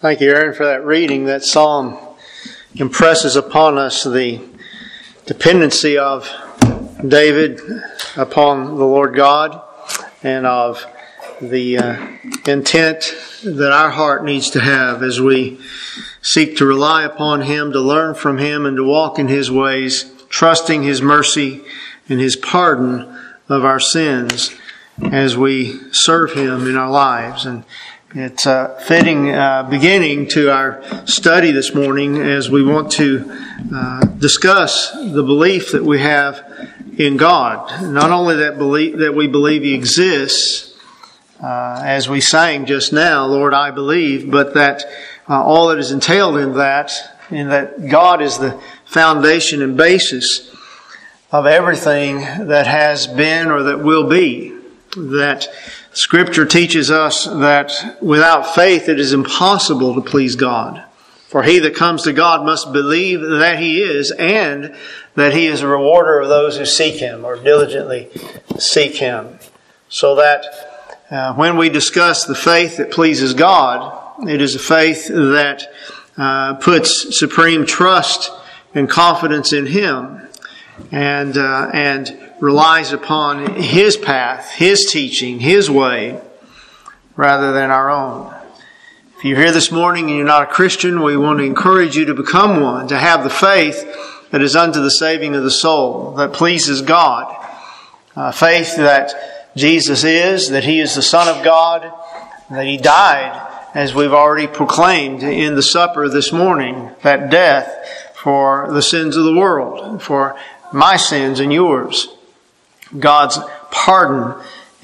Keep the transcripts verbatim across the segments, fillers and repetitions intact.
Thank you, Aaron, for that reading. That psalm impresses upon us the dependency of David upon the Lord God and of the uh, intent that our heart needs to have as we seek to rely upon Him, to learn from Him, and to walk in His ways, trusting His mercy and His pardon of our sins as we serve Him in our lives. And it's a fitting uh, beginning to our study this morning as we want to uh, discuss the belief that we have in God. Not only that belief that we believe He exists, uh, as we sang just now, Lord, I believe, but that uh, all that is entailed in that, in that God is the foundation and basis of everything that has been or that will be. That Scripture teaches us that without faith it is impossible to please God. For he that comes to God must believe that He is, and that He is a rewarder of those who seek Him or diligently seek Him. So that uh, when we discuss the faith that pleases God, it is a faith that uh, puts supreme trust and confidence in Him and uh, and relies upon His path, His teaching, His way, rather than our own. If you're here this morning and you're not a Christian, we want to encourage you to become one, to have the faith that is unto the saving of the soul, that pleases God. Uh, faith that Jesus is, that He is the Son of God, that He died, as we've already proclaimed in the supper this morning, that death for the sins of the world, for my sins and yours. God's pardon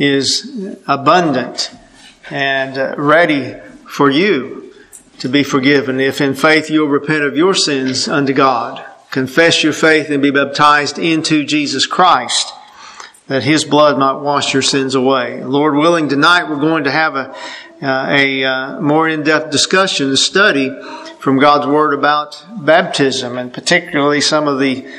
is abundant and ready for you to be forgiven if in faith you'll repent of your sins unto God, confess your faith and be baptized into Jesus Christ, that His blood might wash your sins away. Lord willing, tonight we're going to have a, uh, a uh, more in-depth discussion, a study from God's Word about baptism, and particularly some of the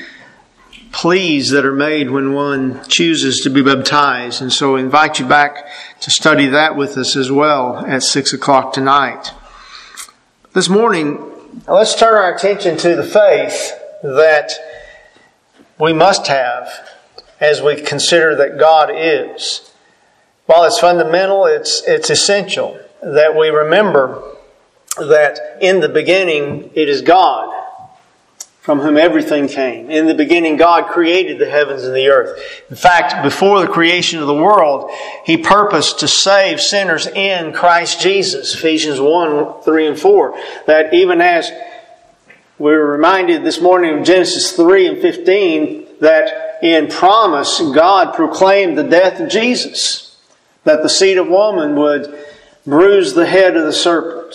pleas that are made when one chooses to be baptized. And so I invite you back to study that with us as well at six o'clock tonight. This morning, let's turn our attention to the faith that we must have as we consider that God is. While it's fundamental, it's, it's essential that we remember that in the beginning it is God from whom everything came. In the beginning, God created the heavens and the earth. In fact, before the creation of the world, He purposed to save sinners in Christ Jesus. Ephesians one, three, and four. That even as we were reminded this morning of Genesis three and fifteen, that in promise, God proclaimed the death of Jesus. That the seed of woman would bruise the head of the serpent,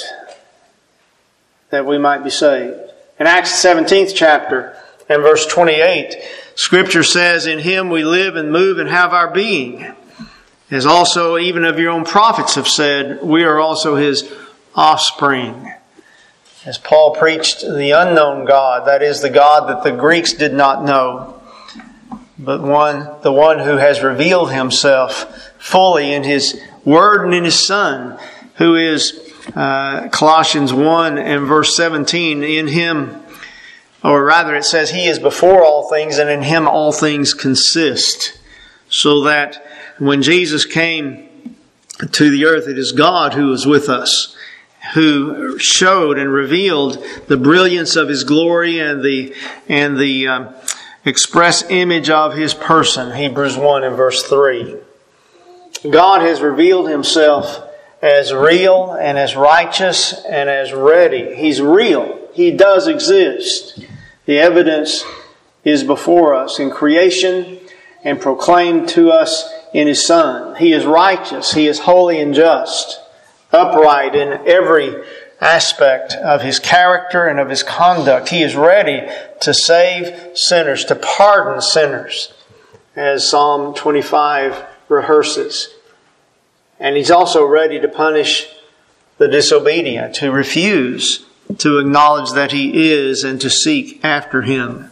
that we might be saved. In Acts seventeenth chapter and verse twenty-eight, Scripture says, in Him we live and move and have our being. As also even of your own prophets have said, we are also His offspring. As Paul preached the unknown God, that is the God that the Greeks did not know, but one, the one who has revealed Himself fully in His Word and in His Son, who is Uh, Colossians one and verse seventeen, in Him, or rather it says He is before all things, and in Him all things consist. So that when Jesus came to the earth, it is God who is with us, who showed and revealed the brilliance of His glory and the and the um, express image of His person. Hebrews one and verse three. God has revealed Himself as real and as righteous and as ready. He's real. He does exist. The evidence is before us in creation and proclaimed to us in His Son. He is righteous. He is holy and just, upright in every aspect of His character and of His conduct. He is ready to save sinners, to pardon sinners, as Psalm twenty-five rehearses. And He's also ready to punish the disobedient, who refuse to acknowledge that He is and to seek after Him.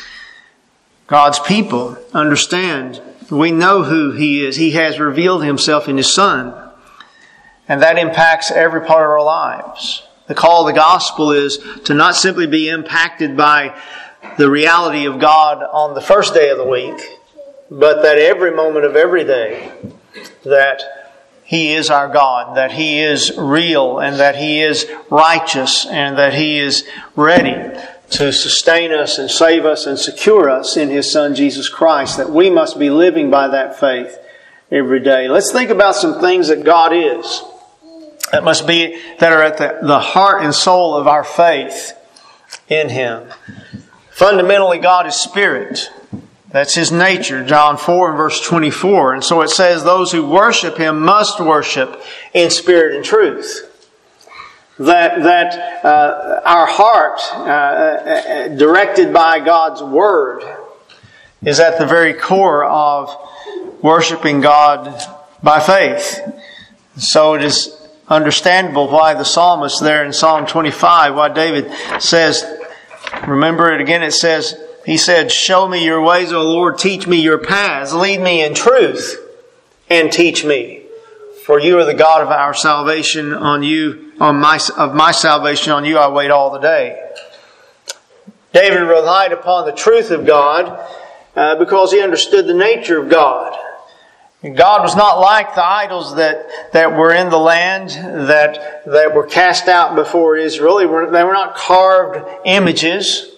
God's people understand. We know who He is. He has revealed Himself in His Son. And that impacts every part of our lives. The call of the gospel is to not simply be impacted by the reality of God on the first day of the week, but that every moment of every day, that He is our God, that He is real, and that He is righteous, and that He is ready to sustain us and save us and secure us in His Son Jesus Christ, that we must be living by that faith every day. Let's think about some things that God is, that must be, that are at the, the heart and soul of our faith in Him. Fundamentally, God is Spirit. That's His nature, John four and verse twenty-four. And so it says, those who worship Him must worship in spirit and truth. That that uh, our heart, uh, directed by God's Word, is at the very core of worshiping God by faith. So it is understandable why the psalmist there in Psalm twenty-five, why David says, remember it again, it says, he said, show me your ways, O Lord, teach me your paths, lead me in truth, and teach me. For you are the God of our salvation, on you, on my, of my salvation, on you I wait all the day. David relied upon the truth of God uh, because he understood the nature of God. God was not like the idols that, that were in the land, that, that were cast out before Israel. They were, they were not carved images.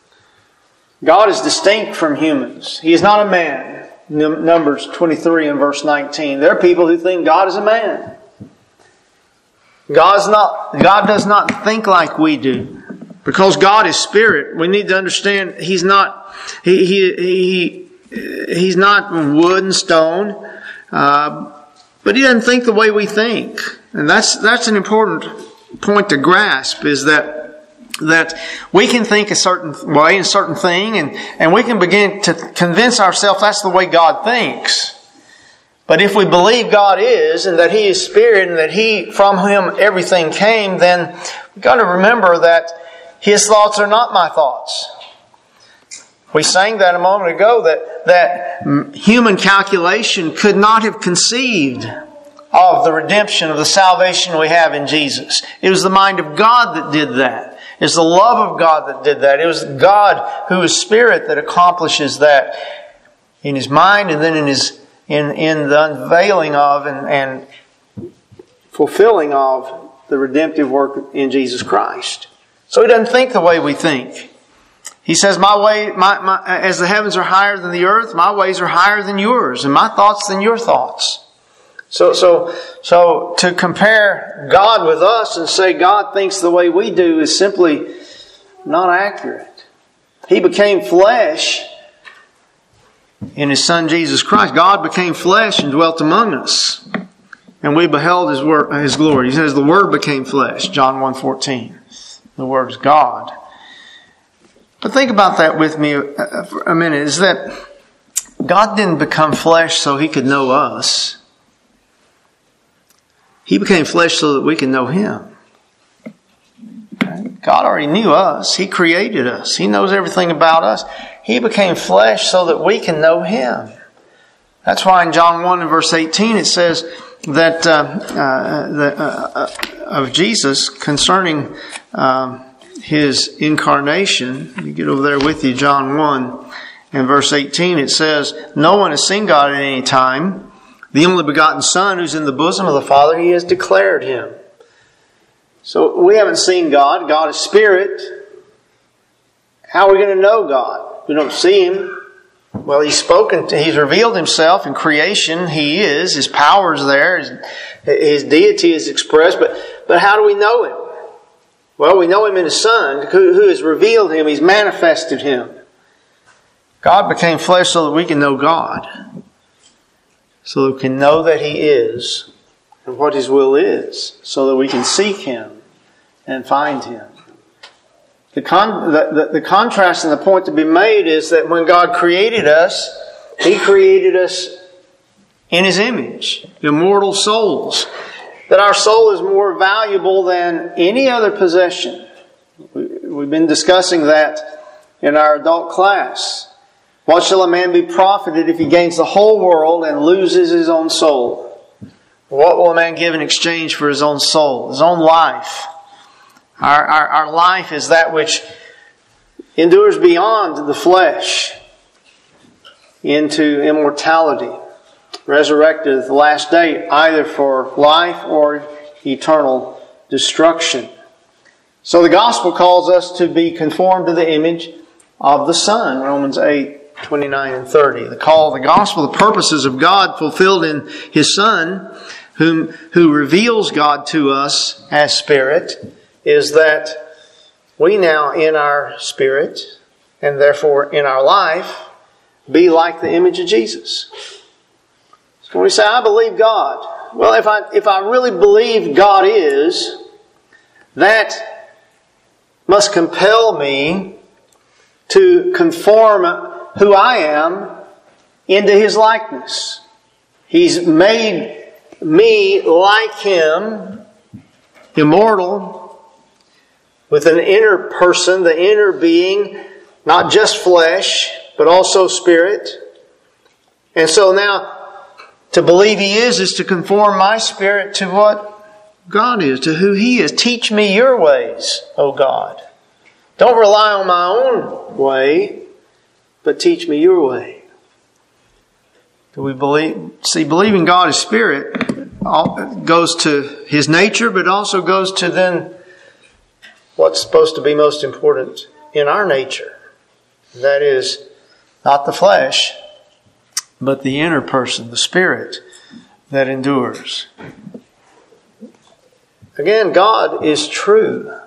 God is distinct from humans. He is not a man. Numbers twenty-three and verse nineteen. There are people who think God is a man. God's not, God does not think like we do. Because God is Spirit, we need to understand He's not, He, he, he, He's not wood and stone. Uh, but He doesn't think the way we think. And that's, that's an important point to grasp, is that that we can think a certain way, a certain thing, and, and we can begin to convince ourselves that's the way God thinks. But if we believe God is, and that He is Spirit, and that He, from Him everything came, then we've got to remember that His thoughts are not my thoughts. We sang that a moment ago, that, that human calculation could not have conceived of the redemption, of the salvation we have in Jesus. It was the mind of God that did that. It's the love of God that did that. It was God who is Spirit that accomplishes that in His mind, and then in His in, in the unveiling of and, and fulfilling of the redemptive work in Jesus Christ. So He doesn't think the way we think. He says, "My way, my, my as the heavens are higher than the earth, my ways are higher than yours, and my thoughts than your thoughts." So, so, so to compare God with us and say God thinks the way we do is simply not accurate. He became flesh in His Son Jesus Christ. God became flesh and dwelt among us, and we beheld His word, His glory. He says the Word became flesh. John one fourteen. The Word is God. But think about that with me for a minute. Is that God didn't become flesh so He could know us. He became flesh so that we can know Him. God already knew us. He created us. He knows everything about us. He became flesh so that we can know Him. That's why in John one and verse eighteen it says that uh, uh, the, uh, of Jesus concerning um, His incarnation. Let me get over there with you. John one and verse eighteen it says, "No one has seen God at any time. The only begotten Son who's in the bosom of the Father, He has declared Him." So we haven't seen God. God is Spirit. How are we going to know God? We don't see Him. Well, He's spoken to, He's revealed Himself in creation. He is. His power is there. His, His deity is expressed. But, but how do we know Him? Well, we know Him in His Son, who, who has revealed Him. He's manifested Him. God became flesh so that we can know God. So that we can know that He is and what His will is. So that we can seek Him and find Him. The, con- the, the, the contrast and the point to be made is that when God created us, He created us in His image, immortal souls. That our soul is more valuable than any other possession. We, we've been discussing that in our adult class. What shall a man be profited if he gains the whole world and loses his own soul? What will a man give in exchange for his own soul, his own life? Our, our, our life is that which endures beyond the flesh into immortality, resurrected at the last day, either for life or eternal destruction. So the gospel calls us to be conformed to the image of the Son, Romans eight, twenty-nine and thirty. The call of the gospel, the purposes of God fulfilled in His Son, whom who reveals God to us as Spirit, is that we now in our spirit, and therefore in our life, be like the image of Jesus. So when we say, I believe God, well, if I if I really believe God is, that must compel me to conform who I am into His likeness. He's made me like Him, immortal, with an inner person, the inner being, not just flesh, but also spirit. And so now, to believe He is, is to conform my spirit to what God is, to who He is. Teach me your ways, O God. Don't rely on my own way, but teach me your way. Do we believe? See, believing God is Spirit goes to His nature, but also goes to then what's supposed to be most important in our nature. That is, not the flesh, but the inner person, the spirit that endures. Again, God is true.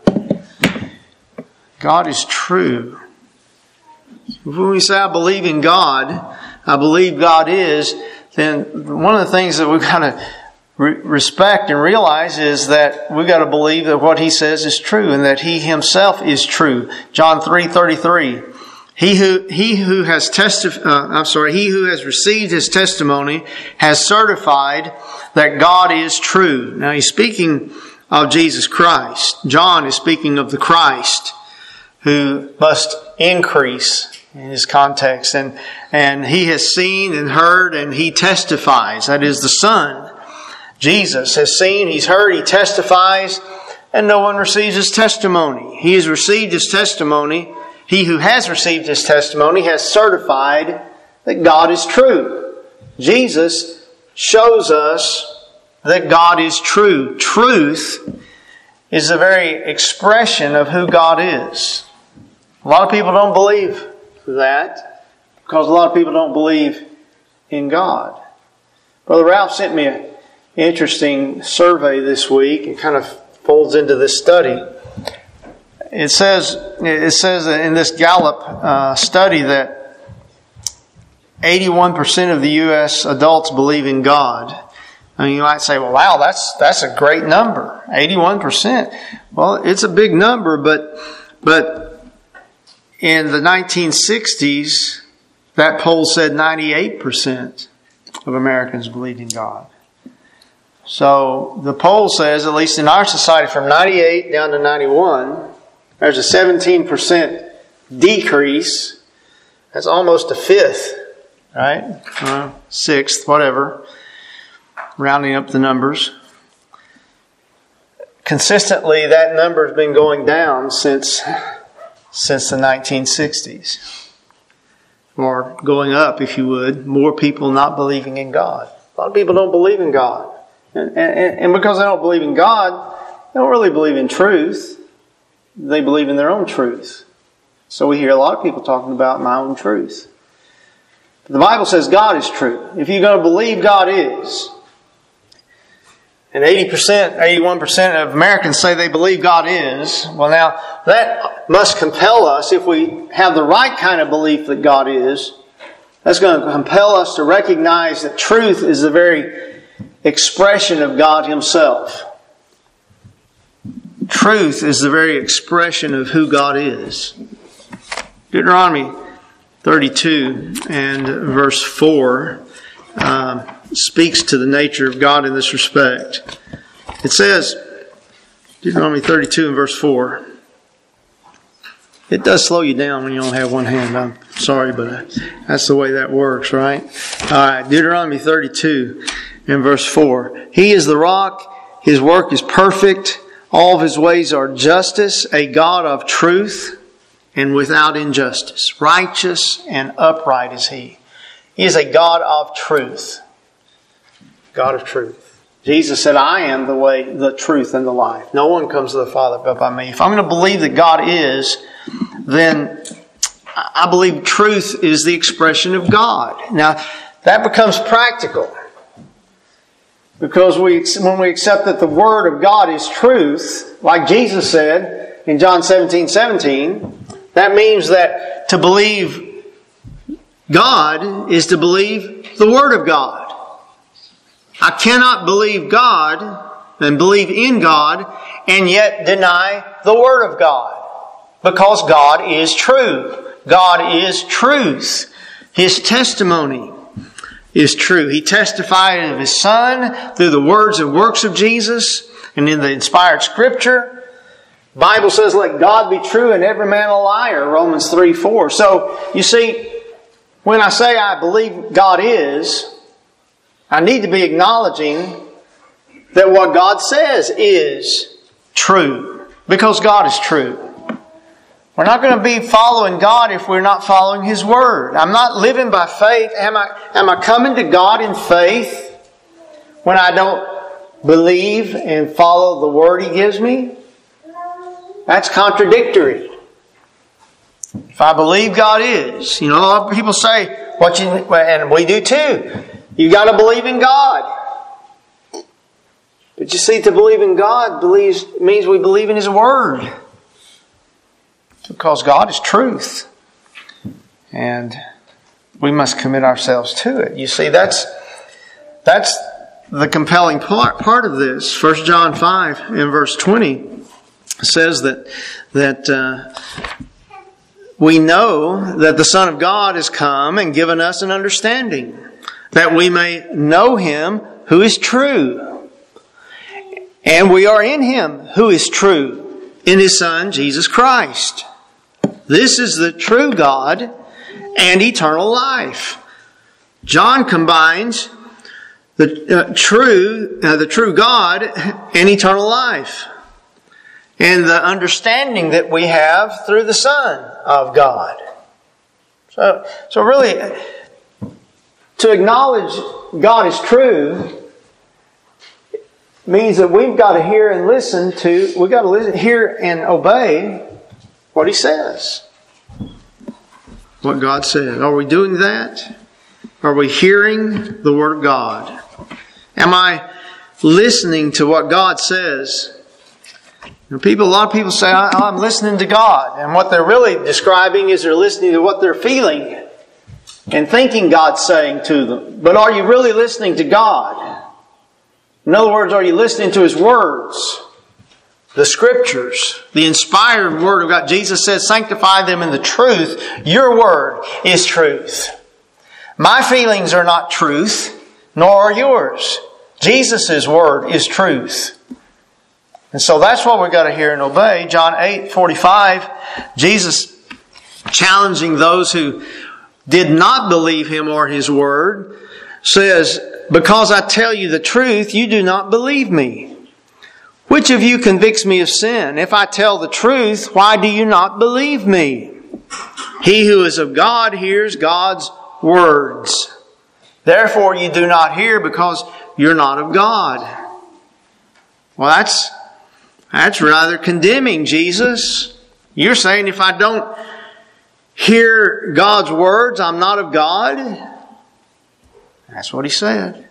God is true. When we say, I believe in God, I believe God is, then one of the things that we've got to re- respect and realize is that we've got to believe that what He says is true and that He Himself is true. John three thirty-three. He who he who has testif- uh, I'm sorry, he who has received His testimony has certified that God is true. Now he's speaking of Jesus Christ. John is speaking of the Christ who must increase in his context, and and he has seen and heard and he testifies. That is the Son. Jesus has seen, He's heard, He testifies, and no one receives His testimony. He has received His testimony. He who has received His testimony has certified that God is true. Jesus shows us that God is true. Truth is the very expression of who God is. A lot of people don't believe that because a lot of people don't believe in God. Brother Ralph sent me an interesting survey this week. It kind of folds into this study. It says it says in this Gallup uh, study that eighty-one percent of the U S adults believe in God. I mean, you might say, well, wow, that's that's a great number. eighty-one percent. Well, it's a big number, but but in the nineteen sixties, that poll said ninety-eight percent of Americans believed in God. So the poll says, at least in our society, from ninety-eight down to ninety-one, there's a seventeen percent decrease. That's almost a fifth, right? Uh, sixth, whatever. Rounding up the numbers. Consistently, that number has been going down since, since the nineteen sixties. Or going up, if you would. More people not believing in God. A lot of people don't believe in God. And, and, and because they don't believe in God, they don't really believe in truth. They believe in their own truth. So we hear a lot of people talking about my own truth. The Bible says God is true. If you're going to believe God is, and eighty percent, eighty-one percent of Americans say they believe God is, well now, that must compel us, if we have the right kind of belief that God is, that's going to compel us to recognize that truth is the very expression of God Himself. Truth is the very expression of who God is. Deuteronomy thirty-two and verse four uh, speaks to the nature of God in this respect. It says, Deuteronomy thirty-two and verse four. It does slow you down when you only have one hand. I'm sorry, but that's the way that works, right? All right, Deuteronomy thirty-two and verse four. He is the rock, His work is perfect, All of His ways are justice, a God of truth and without injustice. Righteous and upright is He. He is a God of truth. God of truth. Jesus said, I am the way, the truth, and the life. No one comes to the Father but by me. If I'm going to believe that God is, then I believe truth is the expression of God. Now, that becomes practical. Because we, when we accept that the Word of God is truth, like Jesus said in John seventeen seventeen, that means that to believe God is to believe the Word of God. I cannot believe God and believe in God and yet deny the Word of God. Because God is true. God is truth. His testimony is true. He testified of His Son through the words and works of Jesus and in the inspired Scripture. The Bible says, let God be true and every man a liar, Romans three four. So, you see, when I say I believe God is, I need to be acknowledging that what God says is true. Because God is true. We're not going to be following God if we're not following His Word. I'm not living by faith. Am I, am I coming to God in faith when I don't believe and follow the Word He gives me? That's contradictory. If I believe God is, you know, a lot of people say, what you, and we do too, you got to believe in God. But you see, to believe in God believes, means we believe in His Word. Because God is truth. And we must commit ourselves to it. You see, that's that's the compelling part, part of this. First John five in verse twenty says that, that uh, we know that the Son of God has come and given us an understanding, that we may know Him who is true. And we are in Him who is true, in His Son, Jesus Christ. This is the true God and eternal life. John combines the uh, true, uh, the true God and eternal life, and the understanding that we have through the Son of God. So, so really, to acknowledge God is true means that we've got to hear and listen to. We've got to listen, hear and obey what He says. What God said. Are we doing that? Are we hearing the Word of God? Am I listening to what God says? You know, people, a lot of people say, I'm listening to God. And what they're really describing is they're listening to what they're feeling and thinking God's saying to them. But are you really listening to God? In other words, are you listening to His words? The Scriptures, the inspired Word of God. Jesus says, sanctify them in the truth. Your Word is truth. My feelings are not truth, nor are yours. Jesus' Word is truth. And so that's what we've got to hear and obey. John eight forty-five, Jesus challenging those who did not believe Him or His Word, says, because I tell you the truth, you do not believe me. Which of you convicts me of sin? If I tell the truth, why do you not believe me? He who is of God hears God's words. Therefore you do not hear because you're not of God. Well, that's, that's rather condemning, Jesus. You're saying if I don't hear God's words, I'm not of God? That's what He said.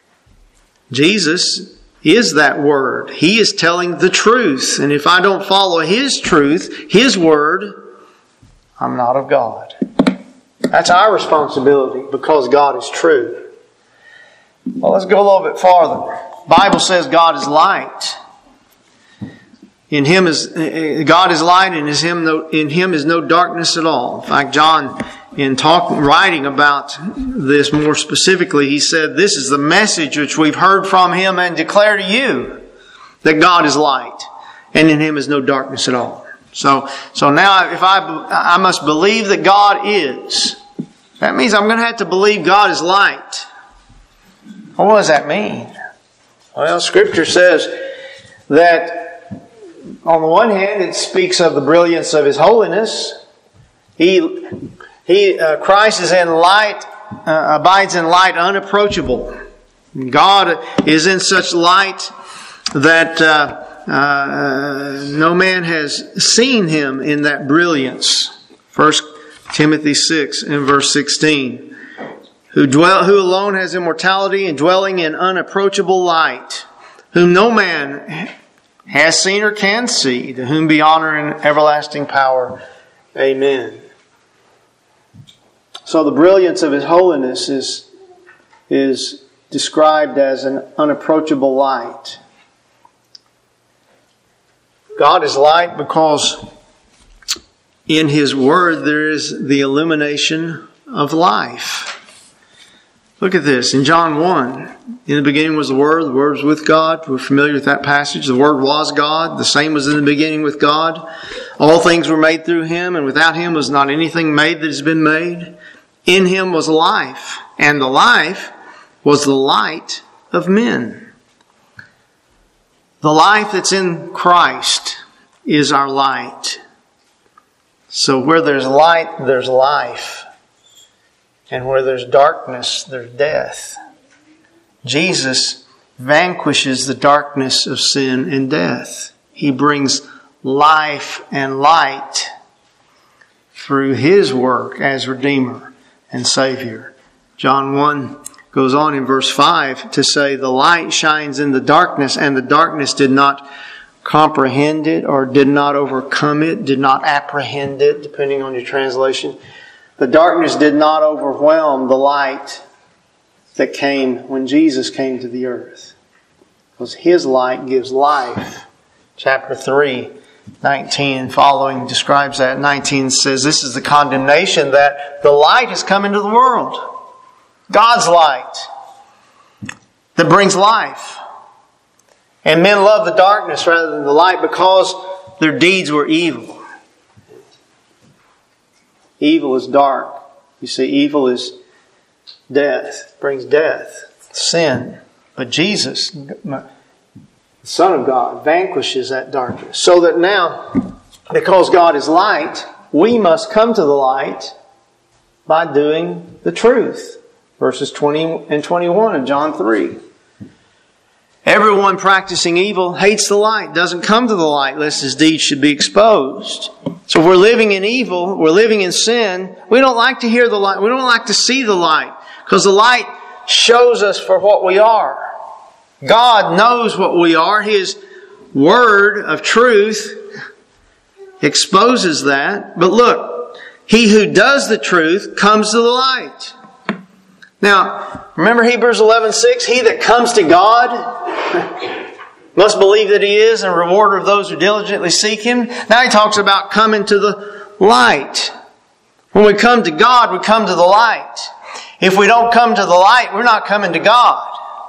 Jesus is that Word. He is telling the truth. And if I don't follow His truth, His Word, I'm not of God. That's our responsibility because God is true. Well, let's go a little bit farther. The Bible says God is light. In Him is God is light, and is Him no, in Him is no darkness at all. In fact, John, in talk, writing about this more specifically, he said, this is the message which we've heard from Him and declare to you, that God is light, and in Him is no darkness at all. So, so now if I, I must believe that God is, that means I'm going to have to believe God is light. Well, what does that mean? Well, Scripture says that on the one hand, it speaks of the brilliance of His holiness. He, he, uh, Christ is in light, uh, abides in light unapproachable. God is in such light that uh, uh, no man has seen Him in that brilliance. First Timothy six and verse sixteen. Who dwell, who alone has immortality and dwelling in unapproachable light, whom no man has seen or can see, to whom be honor and everlasting power. Amen. So the brilliance of His holiness is, is described as an unapproachable light. God is light because in His Word there is the illumination of life. Look at this. In John one, in the beginning was the Word, the Word was with God. We're familiar with that passage. The Word was God. The same was in the beginning with God. All things were made through Him, and without Him was not anything made that has been made. In Him was life, and the life was the light of men. The life that's in Christ is our light. So where there's light, there's life. And where there's darkness, there's death. Jesus vanquishes the darkness of sin and death. He brings life and light through His work as Redeemer and Savior. John one goes on in verse five to say, the light shines in the darkness, and the darkness did not comprehend it, or did not overcome it, did not apprehend it, depending on your translation. The darkness did not overwhelm the light that came when Jesus came to the earth, because His light gives life. Chapter three, nineteen and following describes that. nineteen says, this is the condemnation, that the light has come into the world. God's light that brings life. And men love the darkness rather than the light because their deeds were evil. Evil is dark. You see, evil is death. It brings death, sin. But Jesus, the Son of God, vanquishes that darkness. So that now, because God is light, we must come to the light by doing the truth. Verses twenty and twenty-one of John three. Everyone practicing evil hates the light, doesn't come to the light lest his deeds should be exposed. So if we're living in evil, we're living in sin, we don't like to hear the light. We don't like to see the light, because the light shows us for what we are. God knows what we are. His word of truth exposes that. But look, he who does the truth comes to the light. Now, remember Hebrews eleven six? He that comes to God must believe that He is, and a rewarder of those who diligently seek Him. Now he talks about coming to the light. When we come to God, we come to the light. If we don't come to the light, we're not coming to God.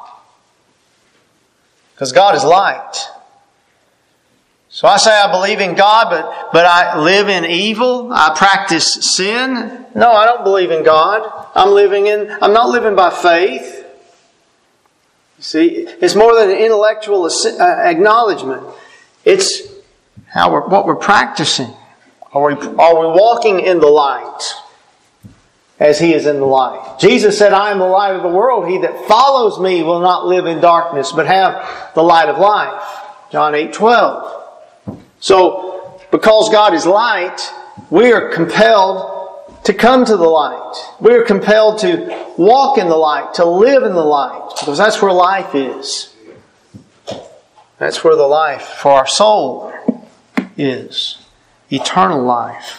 Because God is light. So I say I believe in God, but, but I live in evil. I practice sin. No, I don't believe in God. I'm living in, I'm not living by faith. You see, it's more than an intellectual acknowledgement. It's how we're, what we're practicing. Are we, are we walking in the light as He is in the light? Jesus said, I am the light of the world. He that follows me will not live in darkness, but have the light of life. John eight twelve. So, because God is light, we are compelled to come to the light. We are compelled to walk in the light, to live in the light, because that's where life is. That's where the life for our soul is. Eternal life.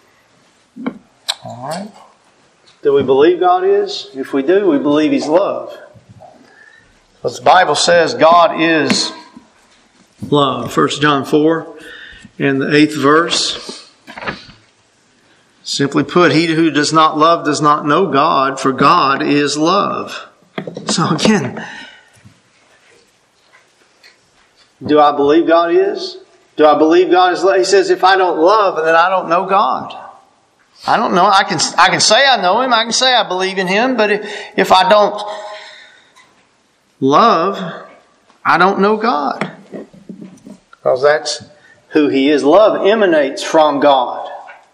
All right. Do we believe God is? If we do, we believe He's love. Because the Bible says God is love. First John four and the eighth verse. Simply put, he who does not love does not know God, for God is love. So again, do I believe God is? Do I believe God is love? He says, if I don't love, then I don't know God. I don't know. I can I can say I know Him. I can say I believe in Him. But if, if I don't love, I don't know God. Because that's who He is. Love emanates from God.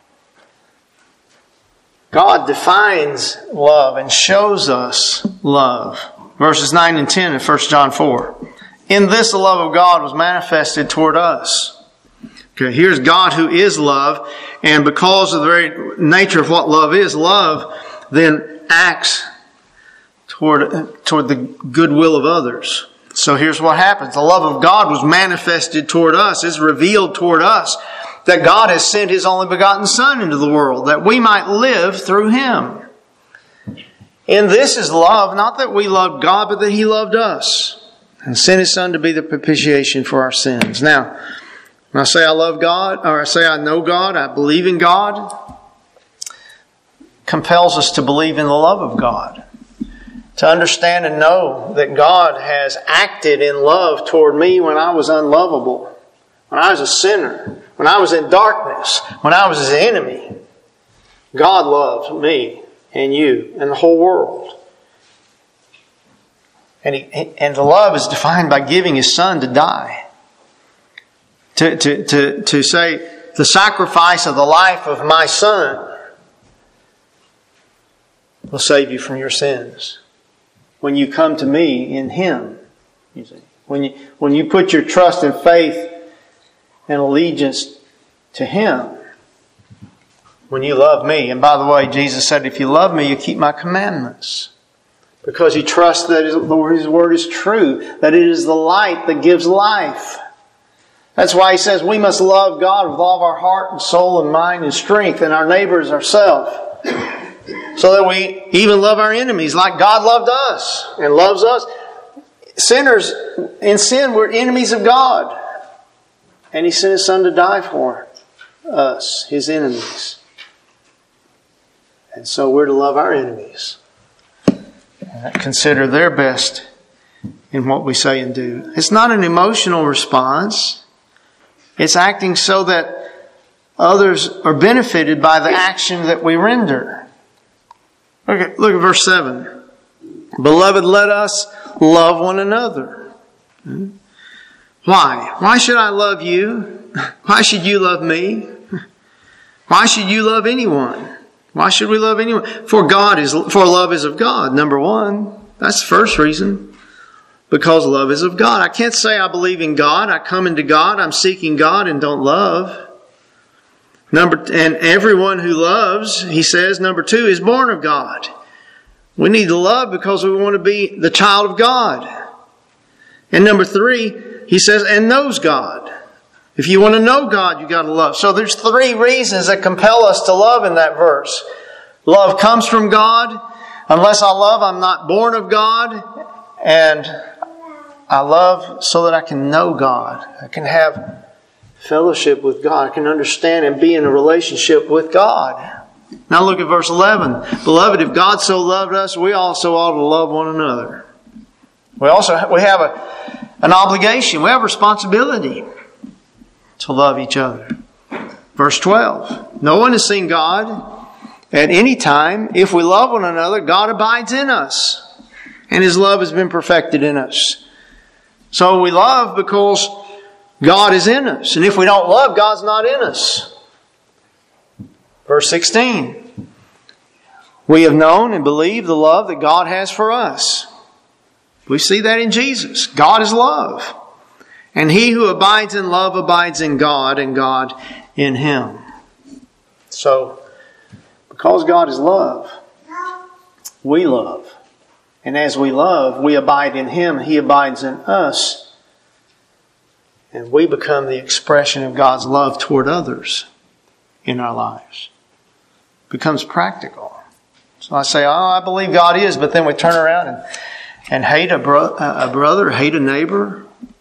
God defines love and shows us love. Verses nine and ten in First John four. In this the love of God was manifested toward us. Okay, here's God who is love, and because of the very nature of what love is, love then acts toward, toward the goodwill of others. So here's what happens. The love of God was manifested toward us, is revealed toward us, that God has sent His only begotten Son into the world, that we might live through Him. In this is love, not that we loved God, but that He loved us and sent His Son to be the propitiation for our sins. Now, when I say I love God, or I say I know God, I believe in God, compels us to believe in the love of God. To understand and know that God has acted in love toward me when I was unlovable, when I was a sinner, when I was in darkness, when I was His enemy. God loved me and you and the whole world. And, he, and the love is defined by giving His Son to die. To, to, to, to say, the sacrifice of the life of my Son will save you from your sins. When you come to me in Him, you see, when you, when you put your trust and faith and allegiance to Him, when you love me. And by the way, Jesus said, if you love me, you keep my commandments. Because you trust that His Word is true, that it is the light that gives life. That's why He says we must love God with all of our heart and soul and mind and strength, and our neighbors ourselves. So that we even love our enemies like God loved us and loves us. Sinners in sin were enemies of God. And He sent His Son to die for us, His enemies. And so we're to love our enemies. Consider their best in what we say and do. It's not an emotional response. It's acting so that others are benefited by the action that we render. Okay, look at verse seven. Beloved, let us love one another. Why? Why should I love you? Why should you love me? Why should you love anyone? Why should we love anyone? For God is, for love is of God. Number one. That's the first reason. Because love is of God. I can't say I believe in God. I come into God. I'm seeking God and don't love. Number, and everyone who loves, he says, number two, is born of God. We need to love because we want to be the child of God. And number three, he says, and knows God. If you want to know God, you got to love. So there's three reasons that compel us to love in that verse. Love comes from God. Unless I love, I'm not born of God. And I love so that I can know God. I can have fellowship with God. I can understand and be in a relationship with God. Now look at verse eleven. Beloved, if God so loved us, we also ought to love one another. We also we have a, an obligation. We have a responsibility to love each other. Verse twelve. No one has seen God at any time. If we love one another, God abides in us, and His love has been perfected in us. So we love because God is in us. And if we don't love, God's not in us. Verse sixteen. We have known and believed the love that God has for us. We see that in Jesus. God is love. And he who abides in love abides in God, and God in him. So, because God is love, we love. And as we love, we abide in Him, He abides in us. And we become the expression of God's love toward others in our lives. It becomes practical. So I say, oh, I believe God is, but then we turn around and, and hate a, bro- a brother, hate a neighbor,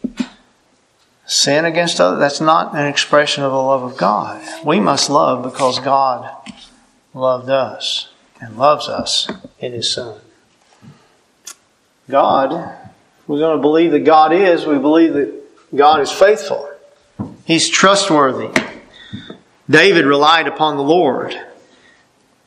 sin against others. That's not an expression of the love of God. We must love because God loved us and loves us in His Son. God, if we're going to believe that God is, we believe that God is faithful. He's trustworthy. David relied upon the Lord.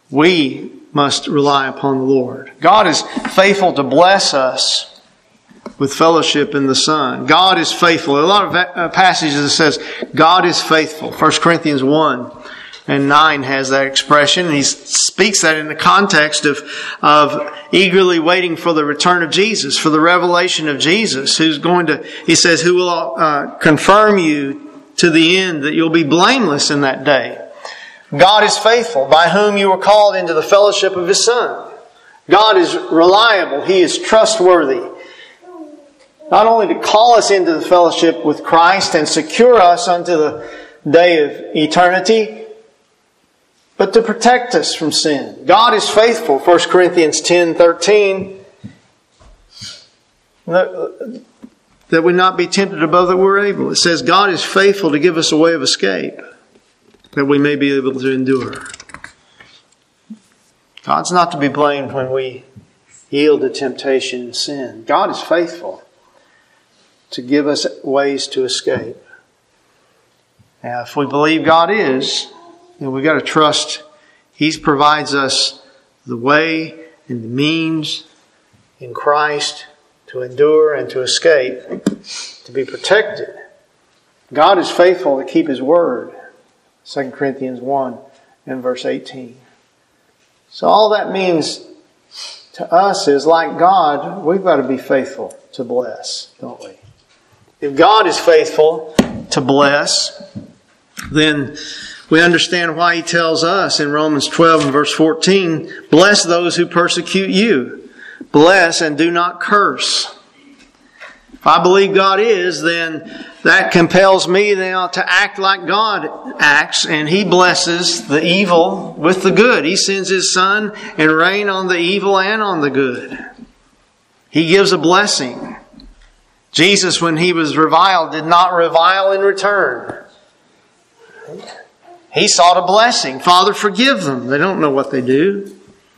We must rely upon the Lord. God is faithful to bless us with fellowship in the Son. God is faithful. A lot of uh, passages that says God is faithful. First Corinthians one and nine has that expression. And he speaks that in the context of, of eagerly waiting for the return of Jesus, for the revelation of Jesus, who's going to, he says, who will uh, confirm you to the end that you'll be blameless in that day. God is faithful, by whom you were called into the fellowship of His Son. God is reliable. He is trustworthy. Not only to call us into the fellowship with Christ and secure us unto the day of eternity, but to protect us from sin. God is faithful. First Corinthians ten thirteen. That we not be tempted above that we're able. It says God is faithful to give us a way of escape, that we may be able to endure. God's not to be blamed when we yield to temptation and sin. God is faithful to give us ways to escape. Now, if we believe God is, then we've got to trust He provides us the way and the means in Christ to endure and to escape, to be protected. God is faithful to keep His word. Second Corinthians one and verse eighteen. So all that means to us is, like God, we've got to be faithful to bless, don't we? If God is faithful to bless, then we understand why He tells us in Romans twelve and verse fourteen, bless those who persecute you. Bless and do not curse. If I believe God is, then that compels me now to act like God acts, and He blesses the evil with the good. He sends His Son and rain on the evil and on the good. He gives a blessing. Jesus, when He was reviled, did not revile in return. He sought a blessing. Father, forgive them. They don't know what they do.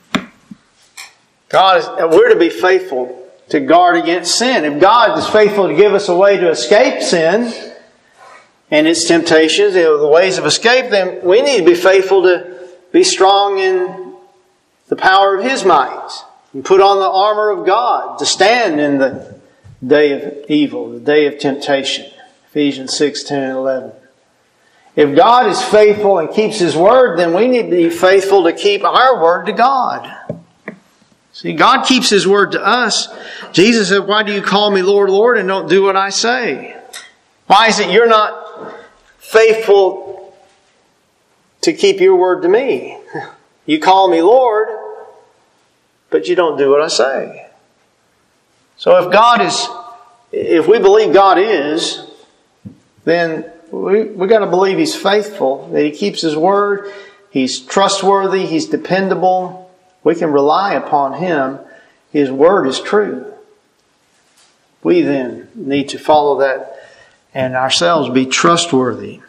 God is, we're to be faithful to guard against sin. If God is faithful to give us a way to escape sin and its temptations, you know, the ways of escape, then we need to be faithful to be strong in the power of His might and put on the armor of God to stand in the day of evil, the day of temptation. Ephesians six, ten, and eleven. If God is faithful and keeps His word, then we need to be faithful to keep our word to God. See, God keeps His word to us. Jesus said, why do you call me Lord, Lord, and don't do what I say? Why is it you're not faithful to keep your word to me? You call me Lord, but you don't do what I say. So if God is, if we believe God is, then we we got to believe He's faithful, that He keeps His word, He's trustworthy, He's dependable. We can rely upon Him. His word is true. We then need to follow that and ourselves be trustworthy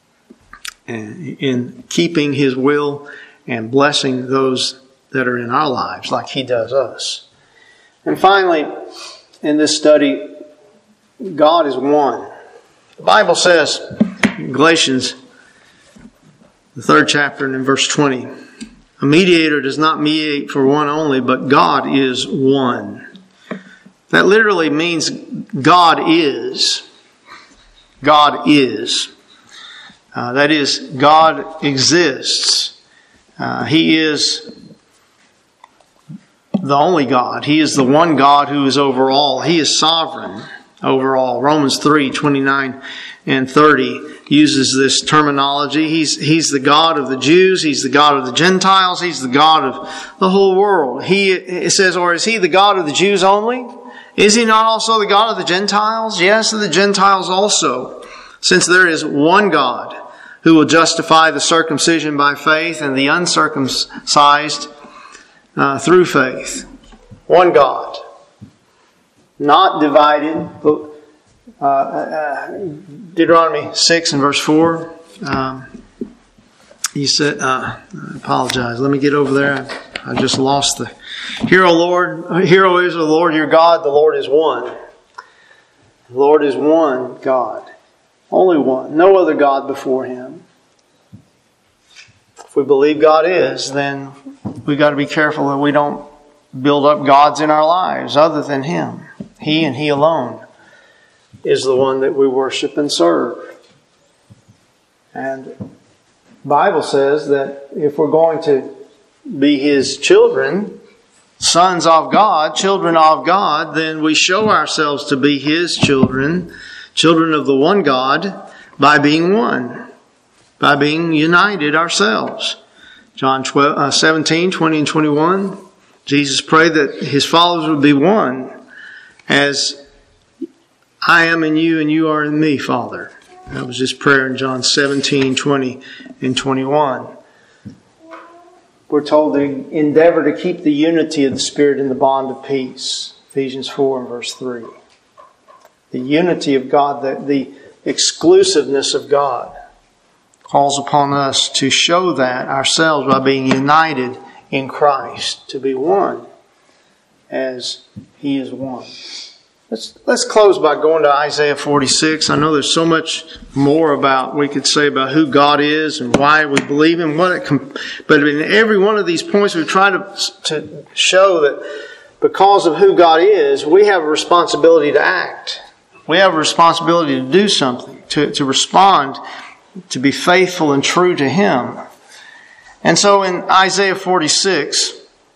in keeping His will and blessing those that are in our lives like He does us. And finally, in this study, God is one. The Bible says in Galatians, the third chapter and in verse twenty, a mediator does not mediate for one only, but God is one. That literally means God is. God is. Uh, that is, God exists. Uh, he is the only God. He is the one God who is over all. He is sovereign over all. Romans three, twenty-nine and thirty uses this terminology. He's, he's the God of the Jews. He's the God of the Gentiles. He's the God of the whole world. He, it says, or is He the God of the Jews only? Is He not also the God of the Gentiles? Yes, of the Gentiles also. Since there is one God who will justify the circumcision by faith and the uncircumcised uh, through faith. One God. Not divided. But, uh, uh, Deuteronomy six and verse four. Um, he said, uh, I apologize. Let me get over there. I, I just lost the... Hear, O Lord, hear, O Israel, the Lord your God, the Lord is one. The Lord is one God. Only one. No other God before Him. If we believe God is, then we've got to be careful that we don't build up gods in our lives other than Him. He and He alone is the one that we worship and serve. And the Bible says that if we're going to be His children, sons of God, children of God, then we show ourselves to be His children, children of the one God, by being one, by being united ourselves. John twelve, uh, seventeen, twenty and twenty-one, Jesus prayed that His followers would be one, as I am in you and you are in me, Father. That was His prayer in John seventeen, twenty and twenty-one. We're told to endeavor to keep the unity of the Spirit in the bond of peace. Ephesians four and verse three. The unity of God, the, the exclusiveness of God, calls upon us to show that ourselves by being united in Christ, to be one as He is one. Let's, let's close by going to Isaiah forty-six. I know there's so much more about we could say about who God is and why we believe Him. What it com- but in every one of these points, we try to, to show that because of who God is, we have a responsibility to act. We have a responsibility to do something, to, to respond, to be faithful and true to Him. And so in Isaiah forty-six,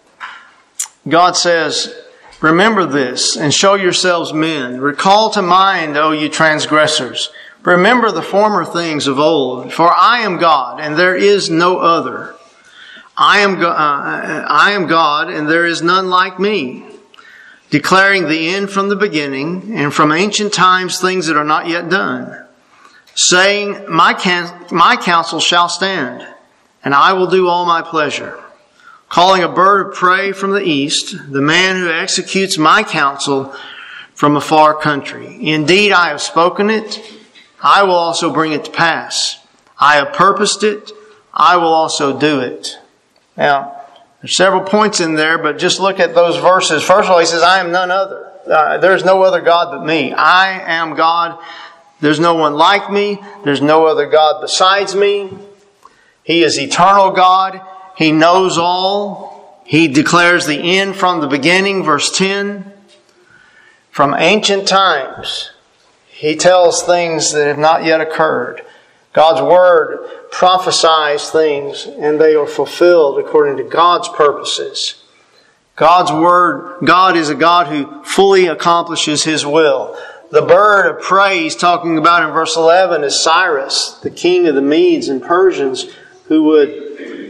God says, remember this and show yourselves men. Recall to mind, O you transgressors. Remember the former things of old. For I am God and there is no other. I am, uh, I am God and there is none like me. Declaring the end from the beginning and from ancient times things that are not yet done. Saying, my, can- my counsel shall stand and I will do all my pleasure. Calling a bird of prey from the east, the man who executes my counsel from a far country. Indeed, I have spoken it. I will also bring it to pass. I have purposed it. I will also do it. Now, there's several points in there, but just look at those verses. First of all, He says, I am none other. Uh, there's no other God but me. I am God. There's no one like me. There's no other God besides me. He is eternal God. He knows all. He declares the end from the beginning, verse ten. From ancient times, He tells things that have not yet occurred. God's Word prophesies things and they are fulfilled according to God's purposes. God's Word, God is a God who fully accomplishes His will. The bird of prey He's talking about in verse eleven is Cyrus, the king of the Medes and Persians, who would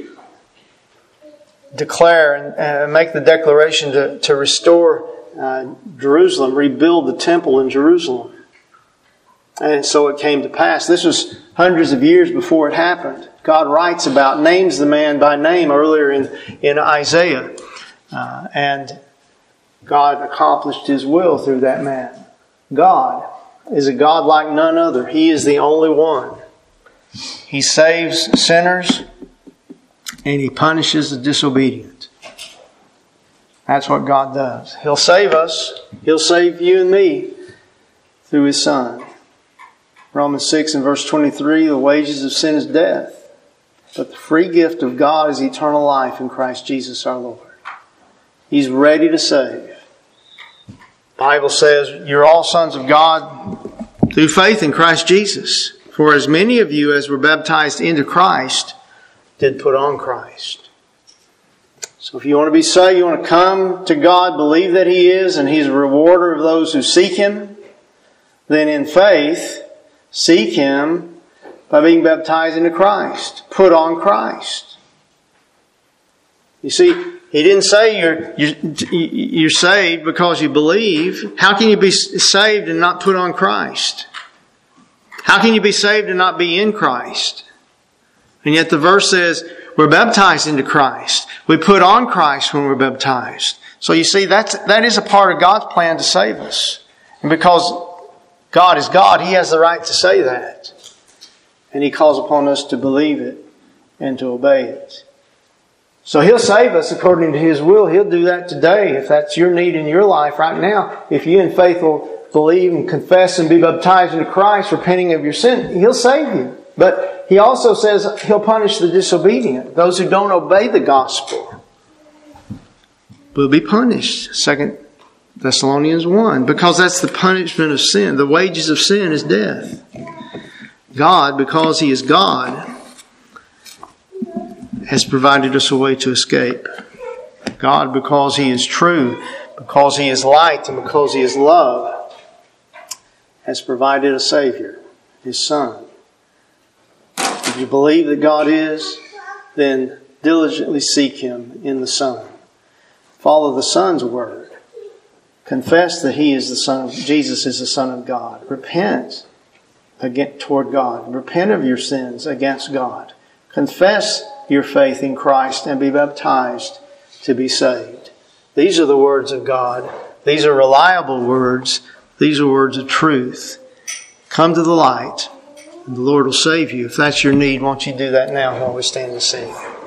declare and make the declaration to, to restore uh, Jerusalem, rebuild the temple in Jerusalem. And so it came to pass. This was hundreds of years before it happened. God writes about, names the man by name earlier in, in Isaiah. Uh, and God accomplished His will through that man. God is a God like none other. He is the only one. He saves sinners and He punishes the disobedient. That's what God does. He'll save us. He'll save you and me through His Son. Romans six and verse twenty-three, the wages of sin is death, but the free gift of God is eternal life in Christ Jesus our Lord. He's ready to save. The Bible says, you're all sons of God through faith in Christ Jesus. For as many of you as were baptized into Christ did put on Christ. So if you want to be saved, you want to come to God, believe that He is, and He's a rewarder of those who seek Him, then in faith, seek Him by being baptized into Christ. Put on Christ. You see, He didn't say you're, you're, you're saved because you believe. How can you be saved and not put on Christ? How can you be saved and not be in Christ? And yet the verse says we're baptized into Christ. We put on Christ when we're baptized. So you see, that's, that is a part of God's plan to save us. And because God is God, He has the right to say that. And He calls upon us to believe it and to obey it. So He'll save us according to His will. He'll do that today if that's your need in your life right now. If you in faith will believe and confess and be baptized into Christ, repenting of your sin, He'll save you. But He also says He'll punish the disobedient, those who don't obey the gospel will be punished. Second Thessalonians one. Because that's the punishment of sin. The wages of sin is death. God, because He is God, has provided us a way to escape. God, because He is true, because He is light, and because He is love, has provided a Savior, His Son. If you believe that God is, then diligently seek Him in the Son. Follow the Son's word. Confess that He is the Son of Jesus is the Son of God. Repent against, toward God. Repent of your sins against God. Confess your faith in Christ and be baptized to be saved. These are the words of God. These are reliable words. These are words of truth. Come to the light, and the Lord will save you. If that's your need, won't you do that now while we stand and sing?